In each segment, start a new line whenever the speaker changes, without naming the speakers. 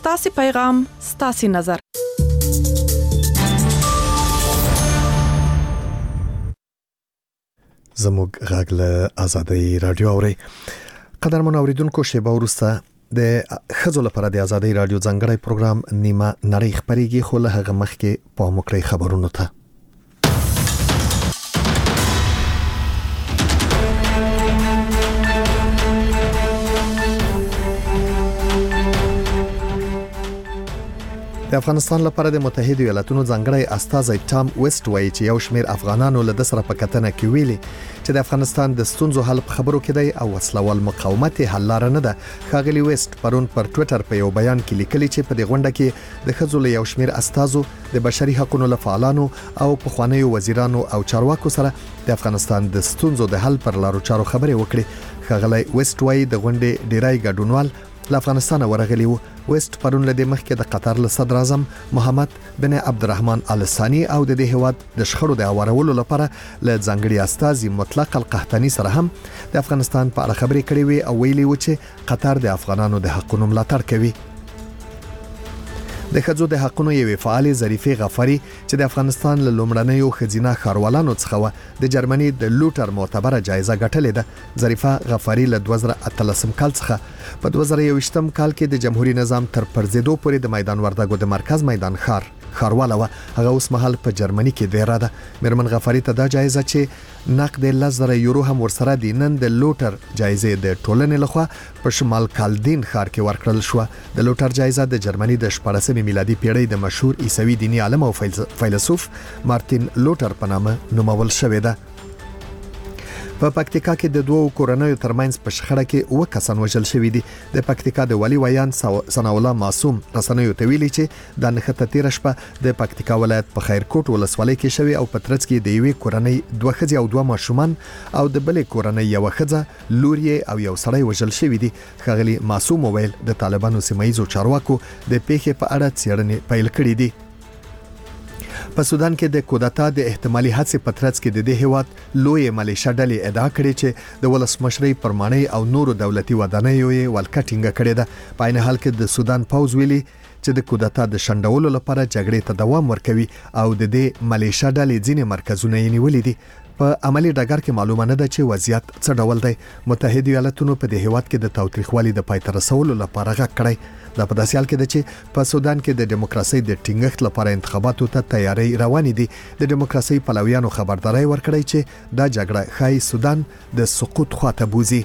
ستاسو پیغام ستاسو نظر.
زموږ غږ له آزادۍ رادیو اوري. قدرمن اوریدونکو، شیبه وروسته د خزو لپاره د آزادۍ رادیو ځانګړی پروګرام نیمه نړۍ خبريږي، خو له هغه مخکې په مکرې خبرونو ته. د افغانستان لپاره د متحده ایالاتونو ځانګړی استازی ټام ویسټ وایي چې یو شمېر افغانانو له د سره په کتنه کې ویلي چې د افغانستان د ستونزو حل په خبرو کې دی او وسلوال مقاومت حل لار نه ده. ښاغلي ویسټ پرون پر ټوئیټر په یو بیان کې لیکلي چې په دې غونډه کې د خزو له یو شمېر استازو د بشري حقوقو لفعالانو او پخوانیو وزیرانو او چارواکو سره د افغانستان د ستونزو د حل پر لارو چارو خبرې وکړي. ښاغلي ویسټ وایي د غونډې ډیری ګډونوال له افغانستان ورغلي وو. ویسټ پرون له دې مخکې د قطر له صدر اعظم محمد بن عبدالرحمن ال ثاني او د دې هواد د شخړو د اورولو لپاره له ځانګړي استازي مطلق القحطاني سره هم د افغانستان په اړه خبرې کړې وي او ویلي و چې قطر د افغانانو د حقوقو ملاتړ کوي. د خځو د حقوقو یوې فعال ظریفه غفاری چې د افغانستان له لومړنیو خزینه خاروالانو څخه و د جرمني د لوټر معتبره جایزه ګټلې ده. ظریفه غفاری له 2013 کال څخه په 2021 کال کې د جمهوریت نظام تر پرځېدو پورې د میدان وردګو د مرکز میدان خارواله و. هغه اوس مهال په جرمني کې دی را ده. مرمن غفاری ته دا جایزه چې نقد 10,000 یورو هم ورسره دي نن د لوټر جایزه د ټولنې لخوا په شمال کالدین ښار کې ورکړل شو. د لوټر جایزه د جرمني د 14 میلادي پیړۍ د مشهور عیسوي دیني عالم او فیلسوف مارتین لوټر په نامه نومول شوې ده. په پکتیکا کې د دوو کورنیو ترمنځ په شخړه کې 9 کسان وژل شوي دي. د پکتیکا د والي ویان ثنا الله معصوم رسنیو ته ویلي چې د نښته تیر شپه د پکتیکا ولایت په خیرکوټ ولسوالۍ کې شوی او په ترڅ کې د یوې کورنۍ 2 ښځې او 2 ماشومان او د بلې کورنۍ یو ښځه لور او یو سړی وژل شوی دي. ښاغلي معصوم ویل د طالبانو سیمایي چارواکو د پیښې په اړه څېړنې پیل کړې دي. په سودان کې د کودتا د احتمالي هڅې په ترڅ کې د دې هیواد لوی ملیشه ډلې ادعا کړې چې د ولسمشرۍ پرمانۍ او نورو دولتي ودانیو یې ولکټینګ کړې ده. په عین حال کې د سودان پوز ویلي چې د کودتا د شندولو لپاره جګړې ته دوام ورکوي او د دې ملیشه ډلې ځینې مرکزونه یې نیولې دي. په عملی ډګر کې معلومه نه ده چې وضعیت څه ډول دی. متحده ایالاتونو په دې هیواد کې د تاوتریخوالي د پای ته رسولو لپاره غږ کړی. دا په داسې حال کې ده چې په سودان کې د دیموکراسي د ټینګښت لپاره انتخاباتو ته تیاری روانې دي. د دیموکراسي پلویانو خبرداري ورکړی چې دا جګړه ښایي سودان د سقوط خواته بوزي.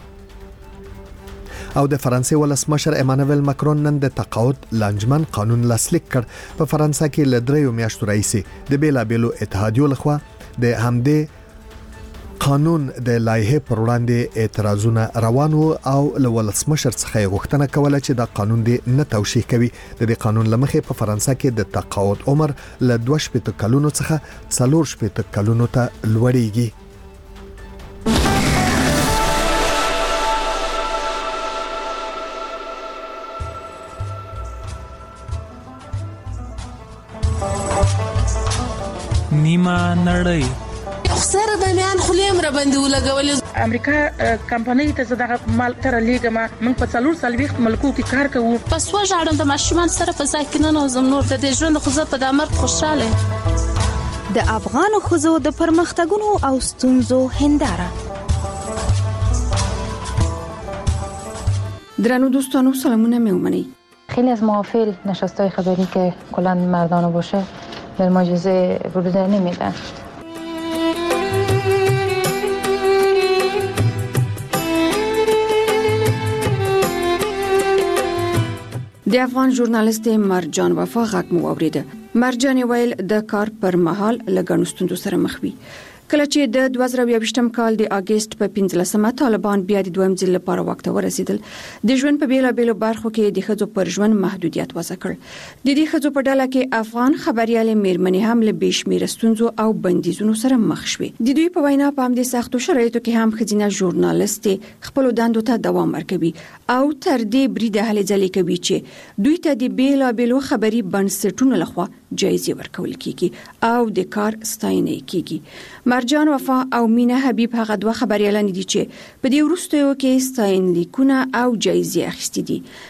او د فرانسې ولسمشر امانوئل ماکرون نن د تقاعد لانجمن قانون لاسلیک کړ. په فرانسه کې له 3 میاشتو راهیسې د بیلابېلو اتحادیو لخوا د همدې قانون د لایحه پر وړاندې اعتراضونه روان وو او له ولسمشر څخه غوښتنه کوله چې دا قانون دې نه توشیح کوي. د دې قانون لمخې په فرانسه کې د تقاعد عمر له 2 کلونو څخه 4 کلونو ته لوړیږي.
نیمه نړۍ
سره د میان خلیم را باندې ولګولې.
امریکا کمپنۍ ته زداغه مال تر لیګما موږ په 4 ملکو کې کار کوو.
پس وژاړم د ماشومان سره په ځای کې نه نوزم نور د ژوند خو په د امر خوشاله.
د افغان خزو د پرمختګونو او ستونزو هنداره.
درنو دوستانو سلامونه میومنی.
خیلی از محافل نشستای خبری که کلا مردانه باشه به ما اجازه ورود نمیدن.
د افغان ژورنالیست مرجان وفا غږ مو اوریده. مرجان ویل د کار پر مهال لګڼو ستونزو سره مخ وي. کله چې د 2022م کال د اگست په 15مه طالبان بیا د دویم ځل لپاره واک ته ورسېدل، د ژوند په بیلابېلو برخو کې د ښځو پر ژوند محدودیت وضع کړ. د دې ښځو په ډله کې افغان خبريالې میرمنې هم له بشمیره ستونزو او بندیزونو سره مخ شوې. د دوی په وینا په همدې سختو شرایطو کې هم ښځینه ژورنالیست خپل دندو ته دوام ورکوي او تر دې بریده هلې ځلې کوي چې دوی ته د بیلابېلو خبري بنسټونو لخوا جایزې ورکول کیږي او د کار ستاینه کیږي. مرجان وفا او مینا حبیب هغه دوه خبريالان دي چې په دې وروستیو کې ستاینلیکونه او جایزې اخیستې دي.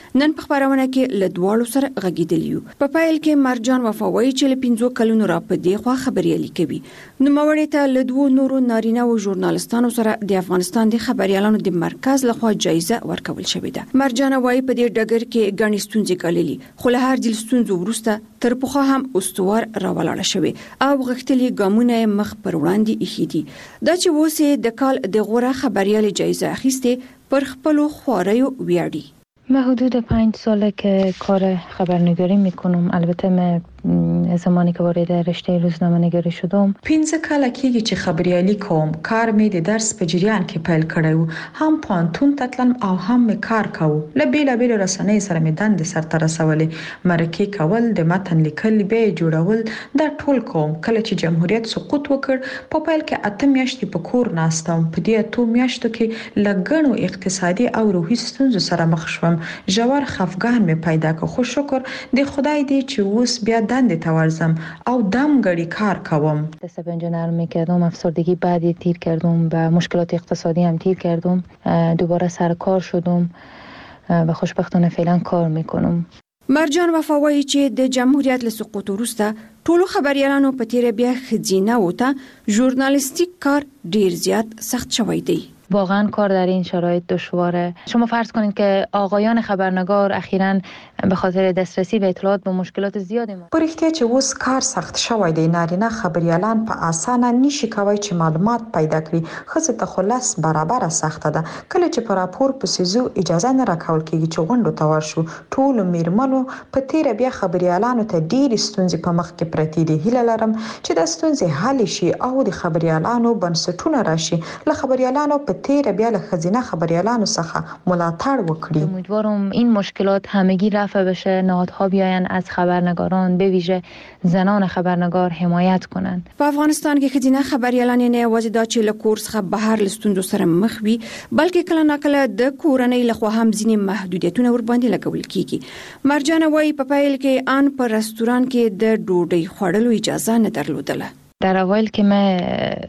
نن په خبرونه کې له دواړو سره غږیدلیو. په پایل کې مرجان وفاوي چې له 5 کلونو را پدې خوا خبريالي کوي. نو مورې ته له دوه نورو نارینه او ژورنالستانو سره د افغانستان د خبريالانو د مرکز لخوا جایزه ورکول شوې ده. مرجان وايي په دې ډګر کې غني ستونزې کړلې، خو له هر ځل ستونزو وروسته تر پخوا هم استوار راولاړه شوې او غختلي ګامونه مخ پر وړاندې ایښي دي. دا چې وسه د کال د غوره خبريالي جایزه اخیسته پر خپل خواریو ویاړي.
من حدود 5 ساله که کار خبرنگاری میکنم. البته من زمانی که وارد رشته روزنامه نگاری شدم
15 کاله کېږي چې خبريالي کوم. کار مې د درس په جریان کې پیل کړی، هم پانتون تتلم او هم مې کار کاوه. له بیلابیلو رسنۍ سره مې دندې سرته رسولې، مرکې کول، د متن لیکل، بیا جوړول، دا ټول کوم. کله چې جمهوریت سقوط وکړ په پیل کې 8 میاشتې په کور ناستم. په دې 8 میاشتو کې لګڼو اقتصادي او روحي ستونزو سره مخ شوم. ژور خفګان مې پیدا کړ، خو شکر د خدای دی چې اوس بیا دندې ته ورځم او دمګړی کار کوم.
دست به انجینر میکردم، افسردگی بعدی تیر کردم و مشکلات اقتصادی هم تیر کردم. دوباره سر کار شدم و خوشبختانه فعلا کار میکنم.
مرجان وفاوي چې د جمهوریت له سقوط وروسته ټولو خبريالانو په تیر بیا خزینه وته ژورنالیستیک کار ډیر زیات سخت شوی دی.
واقعا کار در این شرایط دشواره. شما فرض کنید که آقایان خبرنگار اخیراً به خاطر دسترسی به اطلاعات با مشکلات زیادی
په رښتیا چې اوس کار سخت شوی دی. نارینه خبريالان په اسانه نشي کوي چې معلومات پیدا کړي. ښځو ته خلاص برابر سخته ده. کله چې په راپور پسې زو اجازه نه راکول کیږي چې غونډو ته ورشو. ټول میرمنو په تیر بیا خبريالانو ته ډیر ستونزې په مخ کې پرتې دي. هیله لرم چې د ستونزې حل شي او د خبريالانو بنسټونه راشي. له خبريالانو په تیر بیا له خزینه خبريالانو څخه ملاتړ وکړي.
امیدوارم این مشکلات همگی رفع بشه، نهادها بیاین از خبرنگاران به ویژه زنان خبرنگار حمایت کنند.
په افغانستان کې خزینه خبريالان نه یوازې د چیل کورس څخه بهر لستوندو سره مخ وي، بلکې کله ناکله د کورنۍ لخوا هم ځینې محدودیتونه ور باندې لګول کیږي. مرجان وايي په پایل کې آن پر رستوران کې د ډوډۍ خوړلو اجازه نه درلودله.
در اوایل که من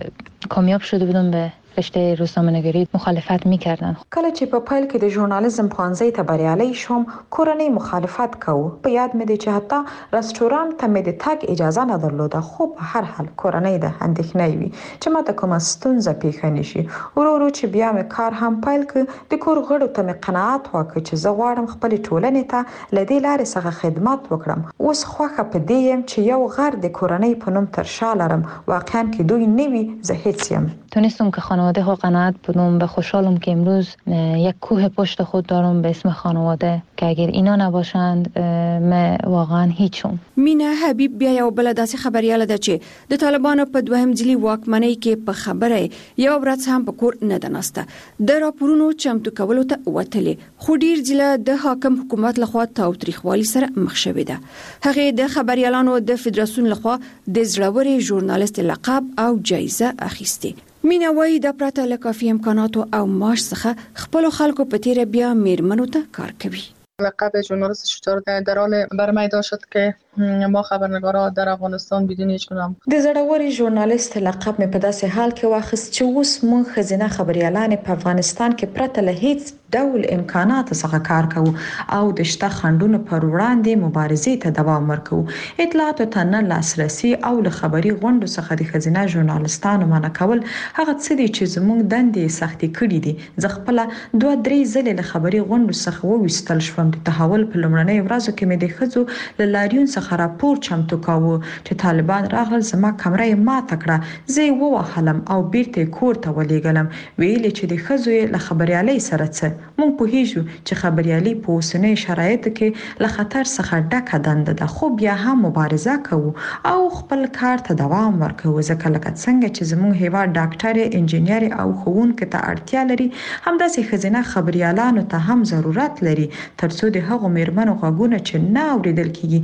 کامیاب شده بودم به رشته روزنامه نگاری مخالفت میکردن.
کله چې په پیل کې د ژورنالیزم پوهنځي ته بریالي شوم کورنۍ مخالفت کوو. په یاد مې دي چې حتی رستوران ته مې د تګ اجازه نه درلوده. خو په هر حال کورنۍ د اندېښنې وي چې ماته کومه ستونزه پیښ نشي. ورو چې بیا مې کار هم پیل کړ د کور غړو ته مې قناعت وکړ چې زه غواړم خپل ټولنې ته لدې لارې څخه خدمت وکړم. اوس خوښه په دې یم چې یو غر د کورنۍ په نوم تر شا لرم. واقعا که دوی نوي زه هیڅ یم.
تونستم که خانواده ها قناعت بدم و خوشحالم که امروز یک کوه پشت خود دارم به اسم خانواده که اگر اینا نباشند من واقعا هیچم.
مینا حبیب بیا یو بل داسې خبرياله ده چې د طالبانو په دوهم ځلي واکمنۍ کې په خبره یو ورځ هم په کور نه دناسته. د راپورونو چمتو کولو ته وتلې، خو ډیر ځله د حاکم حکومت لخوا تاوتریخوالي سره مخ شوې ده. هغه د خبريالانو د فدراسیون لخوا د زړوري ژورنالیست لقب او جایزه اخیسته. مینا وايي د پرته له کافي امکاناتو او معاش څخه خپل خلکو په تیر بیا میرمنو ته کار کوي.
لقب ژورنالیست شجاع در حال برمیدار شد که ما خبرنگارا در افغانستان بدون هیچ گونه
د زړوري ژورنالیست لقب مې په داسې حال کې واخیست چې اوس مونږ خزینه خبريالان په افغانستان کې پرته له هیڅ ډول امکانات څخه کار کوو او د شته خنډونو پر وړاندې مبارزې ته دوام ورکوو. اطلاعاتو ته نه لاسرسي او له خبري غونډو څخه د خزینه ژورنالیستانو منع کول هغه څه دي چې زموږ دندې سختي کړې دي. زه خپل 2-3 ځلې له خبري غونډو څخه وویستل شوم. د تحول په لومړنۍ ورځو کې مې د ښځو له لاریون څخه راپور چمتو کاوه چې طالبان راغلل، زما کمره یې ماته کړه، زه یې ووهلم او بیرته کور ته ولېږلم. ویلې چې د ښځو له خبريالۍ سره څه. مونږ پوهیږو چې خبريالي په اوسنۍ شرایطو کې له خطر څخه ډکه دنده ده، خو بیا هم مبارزه کوو او خپل کار ته دوام ورکوو. ځکه لکه څنګه چې زموږ هیواد ډاکټر، انجینر او ښوونکو ته اړتیا لري، همداسې خزینه خبريالانو ته هم ضرورت لري ترڅو د هغو میرمنو غږونه چې نه اوریدل کیږي د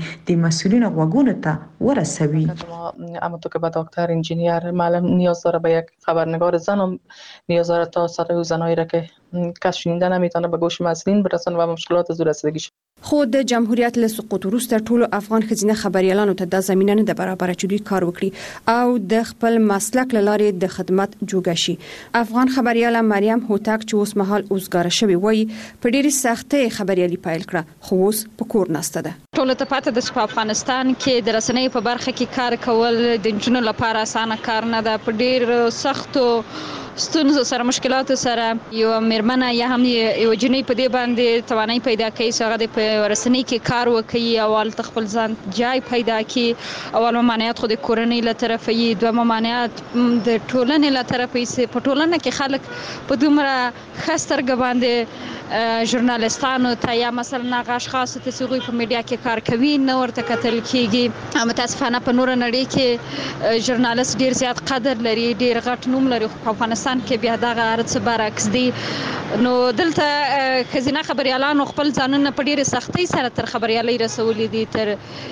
مسئولین غوږونو ته ورسوي.
اما تو که به دکتر انجینیر معلم نیاز داره، به یک خبرنگار زن هم نیاز داره تا صدای زنایی را که کس شنیده نمیتونه به گوش مسئولین برسونه و مشکلات زور رسیدگی.
خو د جمهوریت له سقوط وروسته ټولو افغان ښځینه خبريالانو ته د زمينه نه د برابر چدي کار وکړي او د خپل مسلک لارې د خدمت جوګه شي. افغان خبرياله مریم هوتک چې اوس مهال اوسګار شوی وای په ډېری سختۍ خبريالي پایل کړه، خو اوس په کور نسته ده.
ټول ته پاتې د افغانستان کې د رسنۍ په برخه کې کار کول د جنونو لپاره اسانه کار نه ده. په ډېر سختو ستونزو سره مشکلاتو سره یو مرمنه یا هم یو جنۍ په دې باندې توانایي پیدا کوي چې هغه په رسنۍ کې کار وکړي او خپل ځان جای پیدا کړي. اول ممانعت خو د کورنۍ له طرفه یې، دوه ممانعت د ټولنې له طرفه یې. په ټولنه کې خلک په دومره خسترګ باندې ژورنالستانو ته یا مثلا هغه اشخاص ته چې په میډیا کې کار کوي نه ورته کتل کیږي. متاسفانه په نور نړۍ کې ژورنالست ډیر زیات قدر لري، ډیر غټ نوم لري. په افغانستان کې بیا دغه ارڅ برعکس دي. نو دلته ښځینه خبريالانو خپل ځانونه په ډیره سختۍ سره تر خبريالۍ رسولې دي، تر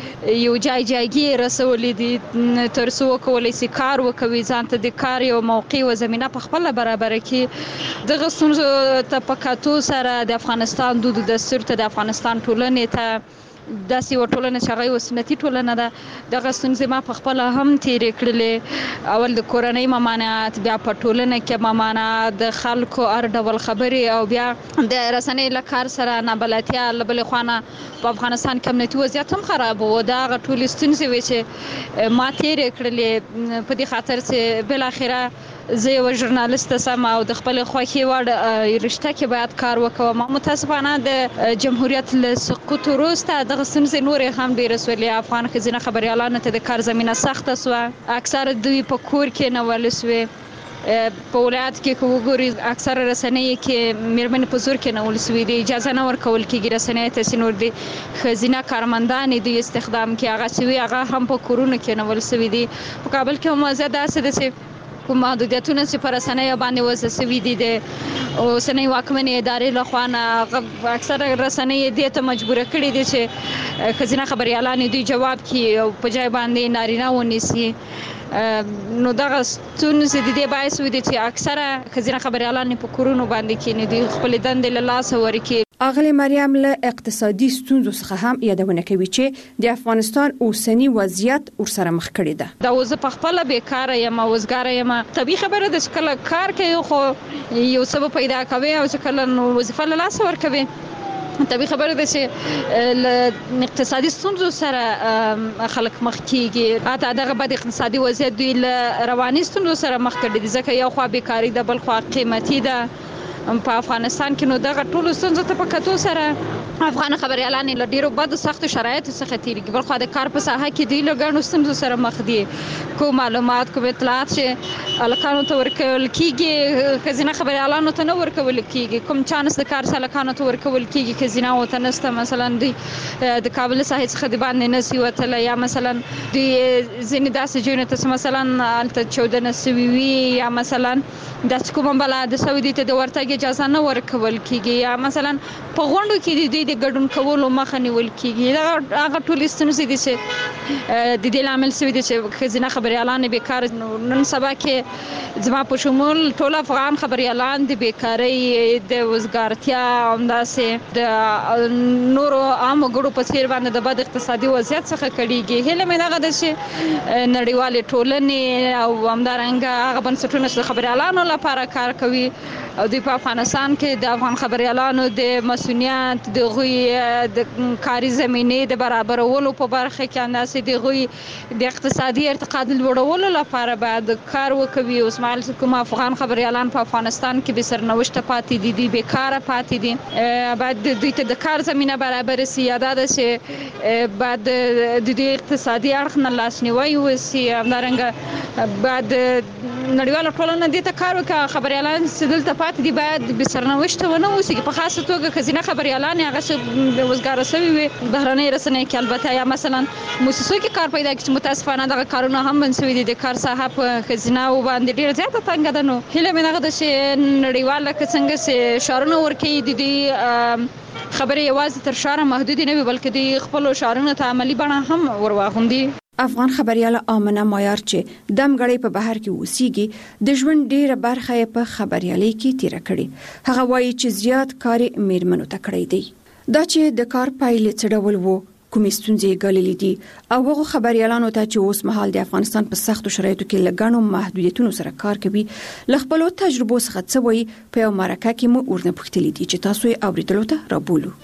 یو جایګي رسولې دي، تر څو کولای شي کار وکوي، ځان ته د کار یو موقع او زمينه په خپل برابر کړي. دغه ستونزو ته په کاتو سره د افغانستان د دستور ته د افغانستان ټولنې ته داسې یو ټولنه چې هغه سنتي ټولنه ده، دغه ستونزې ما په خپل هم تېرې کړلې. اول د کورنۍ ممانعت، بیا په ټولنه کې ممانعت، د خلکو هر ډول خبرې، او بیا د رسنۍ له کار سره نابلدتیا. له بلې خوا په افغانستان کې امنیتي وضعیت هم خراب و. دغه ټولې ستونزې وې چې ما تېرې کړلې په دې خاطر چې بالاخره زه یو ژورنالست سم او د خپل خوښي وړ رشته کې باید کار وکوم. متاسفانه د جمهوریت له سقوط وروسته دغه ستونزې نورې هم ډېرې سولې. افغان ښځینه خبريالانو ته د کار زمینه سخته سوه، اکثره دوی په کور کې نیول سوې. په ولایت کې وګوري اکثره رسنۍ کې میرمنې په زور کې نیول سوې دي، اجازه نه ورکول کېږي رسنۍ ته چې نور دي ښځینه کارمندانې دوی استخدام کړي. هغه سوي هغه هم په کورونو کې نیول سوې دي. په کابل کې هم وضعیت داسې ده چې کوم محدودیتونه چې پر رسنۍ باندې وضع سوي دي د اوسنۍ واکمنې ادارې لخوا نه اکثره رسنۍ دې ته مجبوره کړي دي چې ښځینه خبريالانې دوی جواب کړي او په ځای باندې نارینه ونیسي. نو دغه ستونزې د دې باعث ودي چې اکثره ښځینه خبريالانې په کورونو باندې کېني، دوی خپل دندې له لاسه ورکړي.
اغلی مریم له اقتصادي ستونزو څخه هم یادونه کوي چې د افغانستان اوسنی وضعیت ورسره مخ کړی ده.
دا اوس په خپل بیکاره یم، وزګاره یم. طبيعي خبره ده چې کله کار کوي خو یو سبب پیدا کوي او چې کله وظیفه له لاسه ورکوي. طبيعي خبره ده چې اقتصادي ستونزو سره خلک مخ کیږي. اته دغه بد اقتصادي وضعیت دوی له رواني ستونزو سره مخ کړي دي، ځکه یو خوا بیکاری ده، بل خوا قیمتي ده په افغانستان کې. نو دغه ټول ستونزو ته په کتو سره افغان خبريالانې له ډیرو بدو سختو شرایطو څخه تیریږي. بل خو د کار په ساحه کې دوی له ګڼو ستونزو سره مخ دي. کوم معلومات، کوم اطلاعات چې هلکانو ته ورکول کېږي ښځینه خبريالانو ته نه ورکول کېږي. کوم چانس د کار هلکانو ته ورکول کېږي ښځیناو ته نشته. مثلا دوی د کابل ساحې څخه د باندې نشي وتلی، یا مثلا دوی ځینې داسې ځایونو ته مثلا هلته چاودنه سوي وي، یا مثلا داسې کومه بله د سعودي ته د ورتګ اجازه نه ورکول کېږي، یا مثلا په غونډو کې دوی د ګډون کولو مخه نیول کېږي. هغه ټولې ستونزې دي چې د دې لامل شوي دي چې ښځینه خبريالانې بیکاره. نن سبا کې زما په شمول ټول افغان خبريالان د بیکارۍ، د وزګارتیا، همداسې د نورو عامو ګړو په څېر باندې د بد اقتصادي وضعیت څخه کړېږي. هیله مې دغه ده چې نړیوالې ټولنې او همدارنګه هغه بنسټونه چې د خبريالانو لپاره کار کوي او دوی په افغانستان کې د افغان خبريالانو د مسؤلیت، د غوي د کاري زمینې د برابرولو په برخه کې انداسې د غوي د اقتصادي ارتقا د لوړولو لپاره باید کار وکوي. اوس مهال کوم افغان خبريالان په افغانستان کې به سرنوشته پاتې دي، دوی بیکاره پاتې دي، باید دوی ته د کار زمینه برابر شي. یا دا ده چې باید د دوی اقتصادي اړخ نه لاسنیوی وشي. همدارنګه باید نړیواله ټولنه دې ته کار وکړي. خبريالان چې دلته پاتې دي باید به سرنوشته ونه اوسي. په خاصه توګه ښځینه خبريالانې هغه چې وزګاره سوي وي بهرنۍ رسنۍ کې، البته یا مثلا موسسو کې کار پیدا کړي چې متاسفانه دغه کارونه هم بند سوي دي. د کار ساحه په ښځیناو باندې ډېره زیاته تنګه ده. نو هیله مې دغه ده چې نړیواله که څنګه چې شعارونه ورکوي د دوی خبرې یوازې تر شعر محدود نه وي بلکې د خپل شعرونو ته عملی بڼه هم ورواغوندي.
افغان خبرياله آمنه مایار چې دمګړی په بهر کې اوسېږي د ژوند ډیره برخه یې په خبريالۍ کې تیر کړي. هغه وایي چې زیات کار میرمنو ته کړی دی. دا چې د کار پایلې څه ډول وو، کومې ستونزې ګاللې دي او هغه خبريالانو ته چې اوس مهال د افغانستان په سختو شرایطو کې لګڼو محدودیتونو سره کار کوي له خپل تجربو څخه څه وایي په یو مرکه کې مو ورنه پوښتلې دي چې تاسو یې اوریدلو ته رابولو.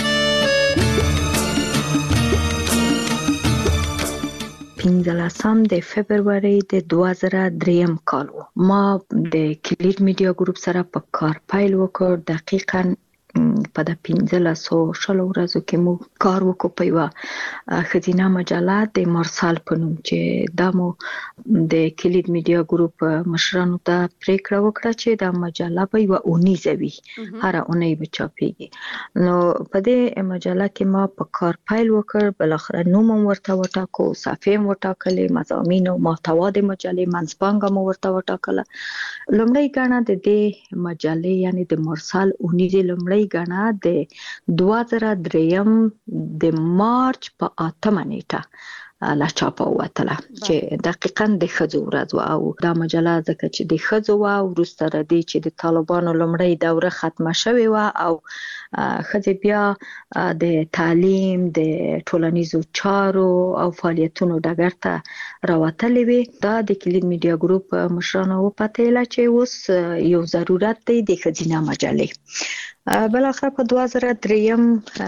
15 د فبرवरी د 2003 کال و. ما د کلید میډیا ګروپ سره په کار پیل وکړ. دقیقاً په د 1500 ورځو کې مو کار وکړ په یو ښځینه مجله د مارسال په نوم چې دا مو د کلید میډیا ګروپ مشرانو ته پریکړه وکړه چې دا مجله به یو اونیزه وي، هر اونۍ به چاپېږي. نو په دې مجله کې ما په کار پیل وکړ. بلاخره نوم ورته وټاکو، صفحه وټاکلې، مضامین او محتوا د مجلې منځپانګه مو ورته وټاکله. لومړی ګڼه د دې مجلې یعنی د مارسال اونیزه لومړی ګڼه د 2003 د مارچ په 8 نیټه لا چاپه وتله چې دقیقاً د ښځو ورځ و او دا مجله ځکه چې د ښځو و وروسته د دې چې د طالبانو لومړی دوره ختمه شوې و او ښځې بیا د تعلیم د ټولنیزو چارو او فعالیتونو ډګر ته راوتلې وي. دا د کلید میډیا ګروپ مشرانو وپتېله چې اوس یو ضرورت دی د ښځینه مجلې. بالاخره په 2003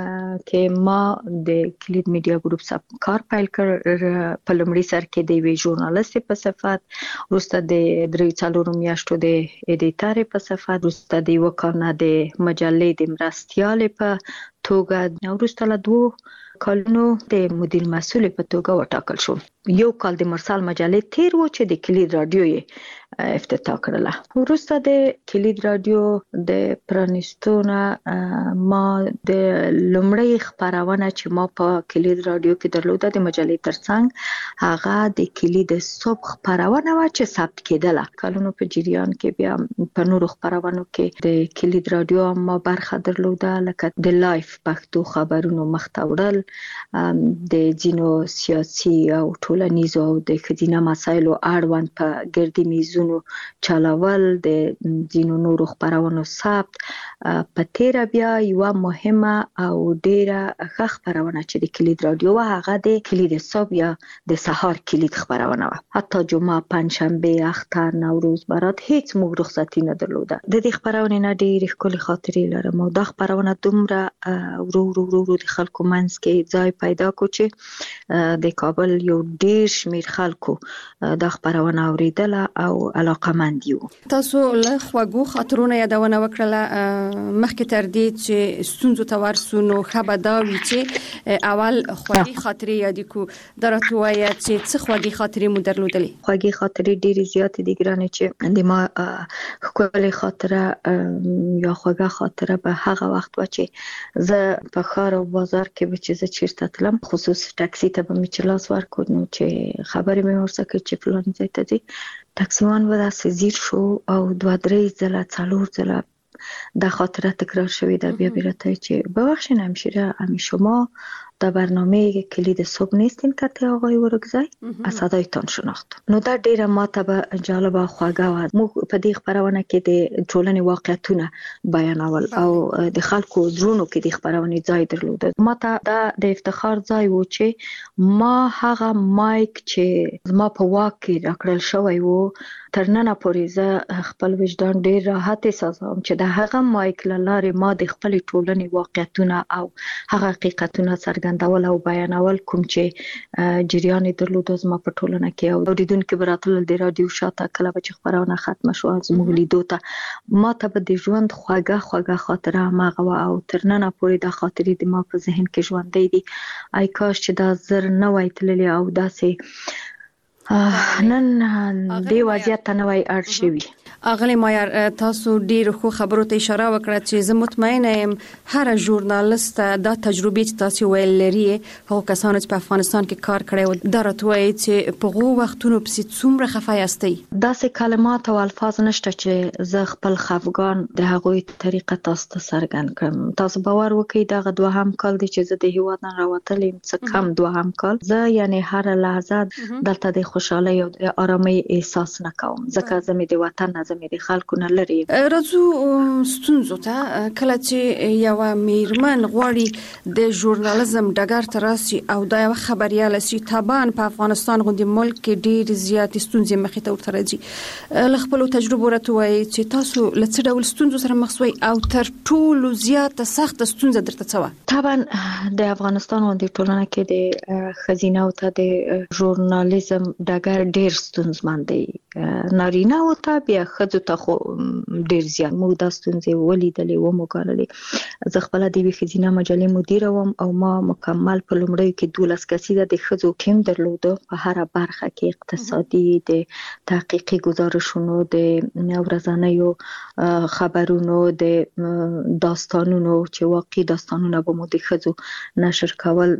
کې ما د کلید میډیا ګروپ سره کار پیل کړ. په لومړي سر کې د وی ژورنالیست په صفت، وروسته د 3-4 میاشتو د ایډیټر په صفت، وروسته د یو کال نه د مجلې د مرستیال په توګه، وروسته له 2 کالونو د مدیر مسئول په توګه وټاکل شوم. یو کال د مرسال مجلې تیر و چې د کلید رادیو یې افتتاح کړله. وروسته د کلید رادیو د پرانیستونه ما د لومړی خبرونه چې ما په کلید رادیو کې درلوده د مجلې ترڅنګ هغه د کلید صبح خبرونه و چې ثبت کېدله. کلونو په جریان کې بیا په نورو خبرونو کې د کلید رادیو ما برخه درلوده، لکه د لایف پښتو خبرونو مختورل، د ځینو سیاسي او ټولنیزو او د ښځینه مسایلو اړوند په ګردي میزونو چلول، د ځینو نورو خبرونو ثبت. په تیره بیا یو مهمه او ډیره ښه خبرونه چې د کلید رادیو و هغه د کلید صبح یا د سهار کلید خبرونه و. حتی جمعه، پنجشنبه، اختر، نوروز، برات هیڅ موږ رخصتي نه درلوده. د دې خبرونې نه ډېرې ښکلې خاطرې لرم او دا خبرونه دومره ورو د خلکو منځ کې ځای پیدا کو چې د کابل یو ډیر شمیر خلکو دا خبرونه اوریدله او علاقمند یو.
تاسو له خواږو خاطرونو یادونه وکړه مخکې تر دې چې ستونزو ته ورسو، نو ښه به دا وي چې اول خواږې خاطرې یاد کړو. دا راته وایه چې څه خواږې خاطرې مو درلودلې؟
خواږې خاطرې ډېرې زیاتې دي ګرانې چې د ما ښکلې خاطره یا خوږه خاطره به هغه وخت و چې زه په ښار او بازار کې به چې زه چیرته تلم، خصوص ټاکسي ته به مې چې لاس ورکړ نو چې خبرې مې ورسره کړې چې فلاني ځای ته ځي، ټاکسیوان به داسې ځیر شو او 2-3 ځله 4 ځله دا خاطره تکرار شوی در بیا بیرته چې ببخشین همشیره امی شما در برنامه کلید صبح نیستین که آقای ورکزای از صدایتان شناخت. نو دا ډیره ماته به جالب او خوږه و. موږ په دې خبرونه کې د ټولنې واقعیتونه بیانول او د خلکو زړونو کې د خبرونې ځای درلوده. ماته دا د افتخار ځای و چې ما هغه مایک چې زما په واک کې راکړل شوی و تر ننه پورې زه خپل وجدان ډیر راحت احساسوم چې د هغه مایک له لارې ما د خپل ټولنې واقعیتونه او هغه حقیقتونه څرګندول او بیانول کوم چې جریان درلود زما په ټولنه کې او اوریدونکو براتل د رادیو شاته کله چې خبرونه ختمه شو زموږ لیدو ته ما ته به د ژوند خوږه خاطره ماغه او تر ننه پورې د خاطرې د ما په ذهن کې ژوندۍ دي. آی کاش چې دا زر نه وای تللی او داسې نن دی وضعیت ته نوای اړ شوی.
اغلی مایر تاسو ډیر خو خبرو ته اشاره وکړه چې زه مطمئنه یم هر ژورنالیست دا تجربه چې تاسو ویل لري هغه کسان چې په افغانستان کې کار کړی و درته وایي چې په غو وختونو په څومره خفه یاستئ.
داسې کلمات او الفاظ نشته چې زه خپل خفګان د هغوی طریقه تاسو ته څرګند کړم. تاسو باور وکړئ دا دوهم کال دی چې زه د هیواد نه راوتلم، څه کم دوهم کال. زه یعنی هر لحظه دلته د خوشحالۍ او د آرامۍ احساس نه کوم ځکه زه مې د وطن نه، زه مې د خلکو نه لري.
راځو ستونزو ته. کله چې یو میرمن غواړي د ژورنالیزم ډګر ته راسي او دا یو خبرياله سي، طبعا په افغانستان غوندي ملک کې ډېر زیات ستونزې مخې ته ورته راځي. له خپلو تجربو راته وایي چې تاسو له څه ډول ستونزو سره مخ شوئ او تر ټولو زیاته سخته ستونزه درته څه وه؟
طبعا د افغانستان غوندي ټولنه کې د ښځینه او ته د ژورنالیزم ډګر ډېر ستونزمن دی. نارینه او ته بیا ښځو ته خو ډېر زیات. موږ دا ستونزې ولیدلې وموګاللې. زه خپله د یوې ښځینه مجلې مدیره وم او ما مکمل په لومړیو کې 12 کسیزه د ښځو ټیم درلوده په هره برخه کې، اقتصادي، د تحقیقي گزارشونو، د ورځنیو خبرونو، د داستانونو چې واقعي داستانونه به مو د ښځو نشر کول.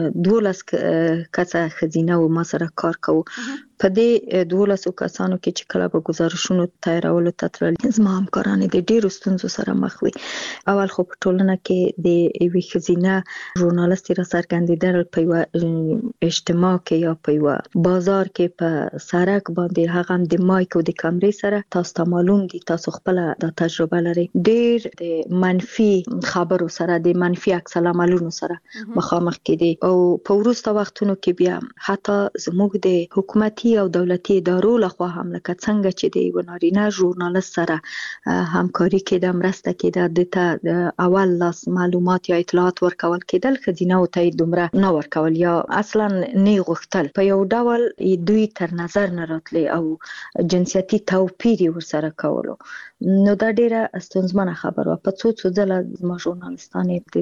12 کسه ښځینه و ما سره کار کوو. په دې 12 کسانو کې چې کله به گزارشونو تیارولو ته تلل، زما همکاران د ډیرو ستونزو سره مخ وي. اول خو په ټولنه کې د یوې ښځینه ژورنالیست را څرګندېدل په یوه اجتماع کې یا په یوه بازار کې په سړک باندې، هغه هم د مایک او د کمرې سره، تاسو ته معلوم دي، تاسو خپل د تجربه لري، ډیر د منفي خبرو سره، د منفي عکس العملونو سره مخامخ کېدي. او په وروسته وختونو کې بیا حتی زموږ د حکومتي او دولتي ادارو لخوا هم لکه څنګه چې د یو نارینه ژورنالیست سره همکاري کېده، مرسته کېده، دته اول لاس معلومات یا اطلاعات ورکول کېدل، ښځینه او ته دومره نه ورکول یا اصلا نه غوښتل. په یو ډول دوی تر نظر نه راتلي او جنسیتي توپیر ورسره کولو. نو دا ډیره ستونزمنه خبره وه. په څو ځله زما ژورنالیستانې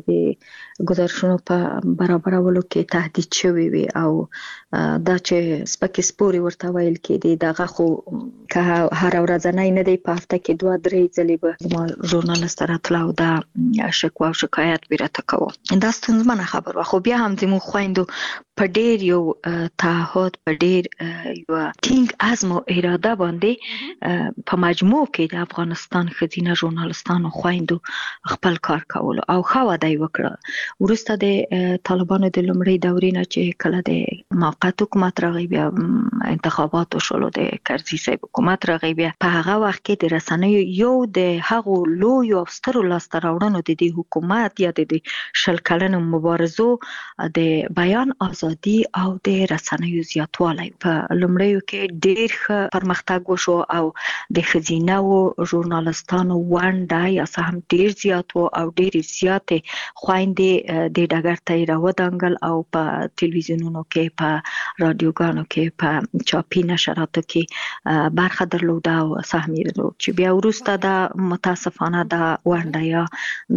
د گزارشونو په برابرولو کې تهدید شوي وي او دا چې سپکې سپورې ورته ویل کېدې، دغه خو که هر ورځنی نه دی، په هفته کې 2-3 ځلې به زما ژورنالیست راتله او دا شکوه او شکایت به راته کوه. دا ستونزمنه خبره وه. خو بیا هم زموږ خویندو په ډیر یو تعهد، په ډیر یو ټینګ عزم او اراده باندې په مجموع کې د افغانستان ښځینه ژورنالیستانو خویندو خپل کار کولو او ښه وده یې وکړه. وروسته د طالبانو د لومړۍ دورې نه چې کله د موقت حکومت راغی، بیا انتخابات وشولو، د کرزي صاحب حکومت راغی، بیا په هغه وخت کې د رسنیو یو د هغو لویو او سترو لاسته راوړنو د دې حکومت یا د 20 کلنو مبارزو د بیان ازادي او د رسنیو زیاتوالی. په لومړیو کې ډېر ښه پرمختګ وشو او د ښځینه ژورنالیستانو ونډه یا څه هم ډېر زیات و او ډېرې زیاتې خویندې د ډګر ته یې راودانګل او په تلویزیونونو کې، په رادیوګانو کې، په چاپي نشراتو کې برخه درلوده او سهم یې درلود. چې بیا وروسته دا متاسفانه دا ونډه یا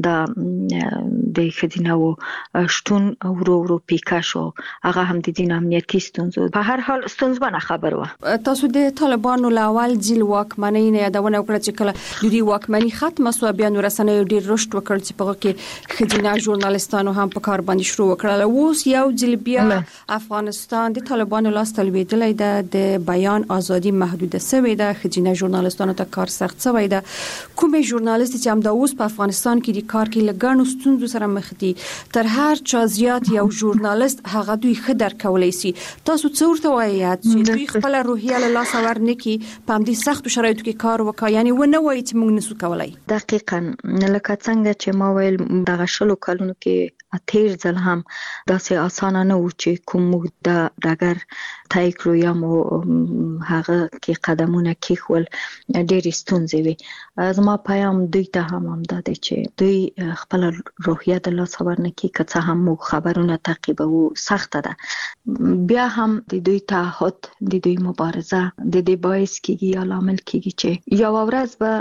د ښځینه شتون ورو ورو پیکه شو. هغه هم د دین امنیتي ستونزو. په هر حال ستونزمنه خبره وه.
تاسو د طالبانو له اول ځل واکمنۍ نه یادونه وکړه چې کله د دوی واکمني ختمه سوه، بیا نو رسنیو ډېر رشد وکړ چې په هغه کې ښځینه ژورنالیستانو هم په کار باندې شروع وکړل. اوس یو ځل بیا افغانستان د طالبانو لاس ته لوېدلی ده، د بیان ازادي محدوده شوې ده، ښځینه ژورنالیستانو ته کار سخت شوی ده. کومې ژورنالیست چې همدا اوس په افغانستان کې د کار کې له ګڼو ستونزو سره مخ دي، تر هر چا زیات یو ژورنالیست هغه دوی ښه درک کولی شي. تاسو څه ورته وایئ چې دوی خپله روحیه له لاسه ورنکړي، په همدې سختو شرایطو کې کار وکړي، یعنی ونه وایي چې موږ نسو کولی؟
دقیقاً لکه څنګه چې ما ویل، دغه 20 کلونو کې 13 ځل هم داسې اسانه نه و چې کوم موږ د ډګر طی کړو یا مو هغه کې قدمونه کېښول، ډېرې ستونزې وي. زما پیام دوی ته هم همدا دی چې دوی خپله روحیه د لاسه ورنکړي. که څه هم موږ خبرونه تعقیبوو، سخته ده، بیا هم د دوی تعهد، د دوی مبارزه د دې باعث کېږي یا لامل کېږي چې یوه ورځ به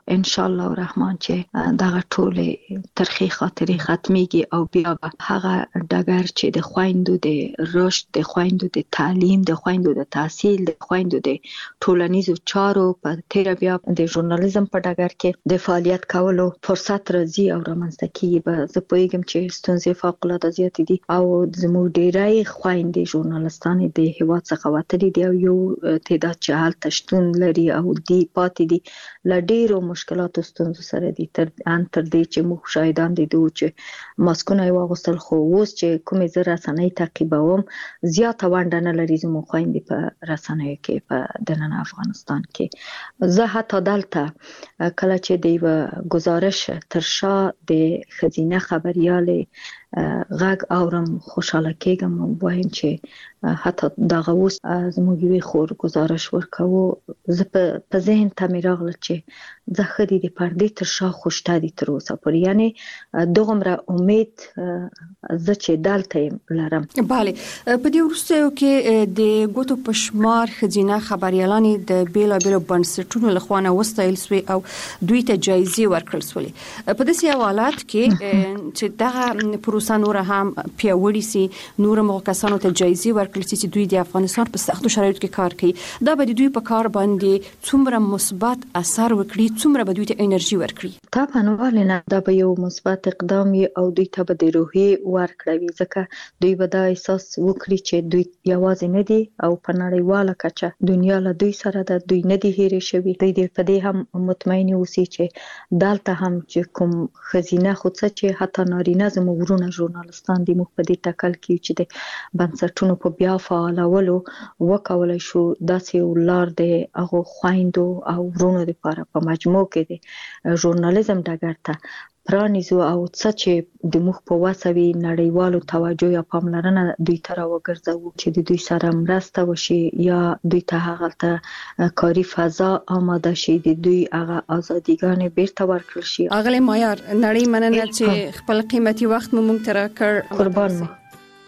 ان شاء الله الرحمن چې دغه ټول ترخی خاطرې ختميږي او بیا هغه ډګر چې د خويندو د رشد، د خويندو د تعلیم، د خويندو د تحصیل، د خويندو د ټولنیزو چارو په تیر بیا د ژورنالیزم په ډګر کې د فعالیت کولو فرصت راځي او رامنځته کیږي. به زه پوهیږم چې ستونزې فوق العاده زیات دي او زموږ ډیری خويندې ژورنالستانې د هیواد څخه وتلي دي او یو تعداد چې هلته شتون لري او دی پاتې دي له ډیرو مشکلاتو ستونزو سره دي تر دې چې موږ شاهدان دي چې ماسکونه یې واغوستل، خو اوس چې کومې زه رسنۍ تعقیبوم زیاته ونډه نه لري زموږ خویندې په رسنیو کې په دننه افغانستان کې. زه حتی دلته کله چې د یو گزارش تر شا د ښځینه خبریالې غږ اورم خوشاله کېږم او وایم چې حتی دغه اوس زموږ یوې خور گزارش ورکوو، زه په ذهن ته مې راغله چې زه ښه د پردې تر شا خوشته دي تر اوسه پورې، یعنې دغومره امید زه چې دلته لرم.
بله، په دې وروستیو کې د ګوتو په شمار ښځینه خبریالانې د بیلابیلو بنسټونو له خوا نه وستایل سوې او دوی ته جایزې ورکړل سولې. په داسې حالات کې چې دغه پروسه نور هم پیاوړې سي، نور موقعانو ته جایزې ورکړل سي چې دوی د افغانستان په سختو شرایطو کې کار کوي، دا به دوی په کار باندې څومره مثبت اثر وکړي، څومره به دوی ته انرژي ورکړي؟
طبعا ولنه دا به یو مثبت اقدام وي او دوی ته به د روحي ورکړي، ځکه دوی به دا احساس وکړي چې دوی یوازې نه دي او په نړیواله کچه دنیا له دوی سره ده، دوی نه دي هېرې شوي. دوی په دې هم مطمئن اوسي چې دلته هم چې کوم ښځینه خو څه چې حتی نارینه زموږ ورونه ژورنالستان دي، موږ په دې ټاکل کیو چې د بنسټونو په بیا فعالولو وکولای شو داسې یو لار د هغو خویندو او ورونو لپاره په مجموع کې د ژورنالیزم ډګر ته پرانیزو او څه چې د موږ په وسه وي نړیوالو توجه یا پاملرنه دوی ته راوګرځوو چې د دوی سره مرسته وشي یا دوی ته هغه کاري فضا آماده شي، د دوی هغه ازادیګانې بیرته ورکړل شي.
اغلی مایار، نړۍ مننه چې خپل قیمتي وخت مو موږ ته راکړ.
قربان مو.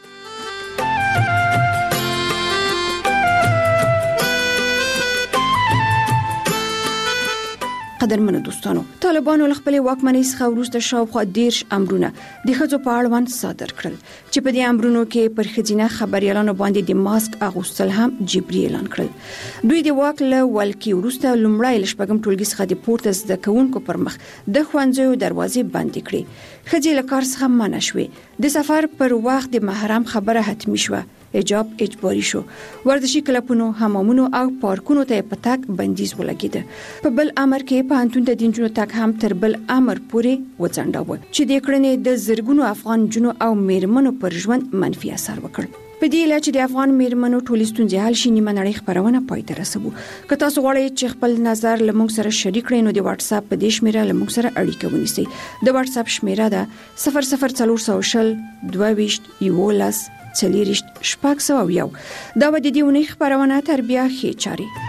قدرمنو دوستانو، طالبانو له خپل واکمنۍ څخه وروسته شاوخوا 10 امرونه د ښځو په اړوند صادر کړل چې په دې امرونو کې پر ښځینه خبریالانو باندې د ماسک اغوستل هم جبري اعلان کړل. دوی د واک له ولکې وروسته لومړی له شپږم ټولګي څخه د پورته زده کوونکو پر مخ د ښوونځیو دروازې بندې کړې. ښځې له کار څخه منع شوې. د سفر پر وخت د محرم خبره حتمی شوه. حجاب اجباري شو. ورزشي کلبونو، حمامونو او پارکونو ته په تک بندیز ولګید. په بل امر کې پوهنتون ته د نجونو تک هم تر بل امر پورې وځنډاوه چې د کړنې د زرګونو افغان جنو او میرمنو پر ژوند منفي اثر وکړ. په دې لاره چې د افغان میرمنو ټولې ستونزې حل شي، نیمه نړۍ خبرونه پای ته رسوو. که تاسو غواړئ چې خپل نظر له موږ سره شریک کړئ نو د واتس اپ په دې شمیره له موږ سره اړیکه ونیسئ. د واتس اپ شمیره ده 00400 22 11 40 601. دا و د دې ونې خبرونه تر بیا ښې چاري.